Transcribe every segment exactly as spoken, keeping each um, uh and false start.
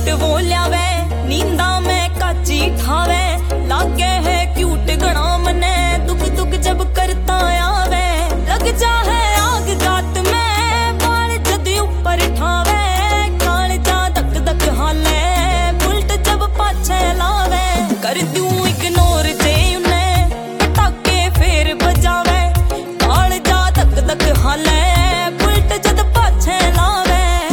Suit वो ल्यावे, नींदा में काची ठावे, लागे है क्यूट गणा मने, दुख दुख जब करता आवे, लग जा है आग गात में, बाल जद ऊपर ठावे, कान जा धक धक हाले, बुलट जब पाछे लावे, कर दूं इग्नोर जे उन्हें, पटाके फेर बजावे, कान जा धक धक हाले, बुलट जद पाछे लावे।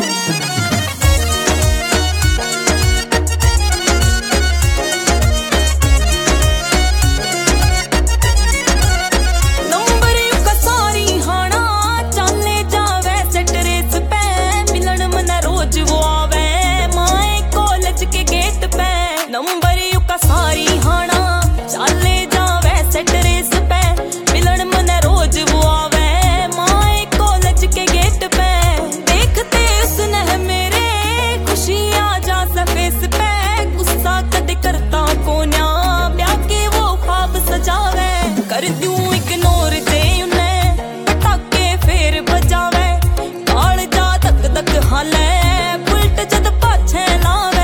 नंबर यू का सारी हाना चाले जावे सेटरेस पे, मिलन मन रोज वो आवे, माए कॉलेज के गेट पे, देखते उसने मेरे खुशी आ जा फेस पे, गुस्सा कद करता कोन्या, ब्याह के वो ख्वाब सजावे, कर दूं इग्नोर जे उन्हें, पटाके फेर बजावे, काल जा धक धक हाले, बुलट जद पाछे लावे।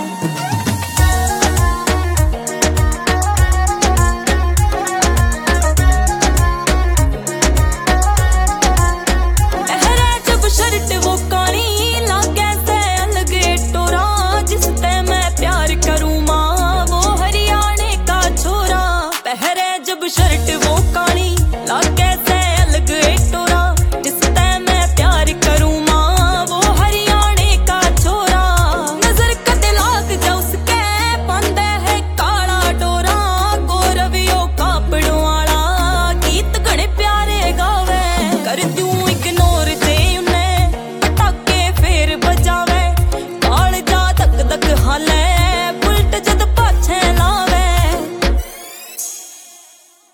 शर्ट वो कानी लागे से अलगे टोरा, जिसते मैं प्यार करूँ माँ वो हरियाणे का छोरा, पहरे जब शर्ट वो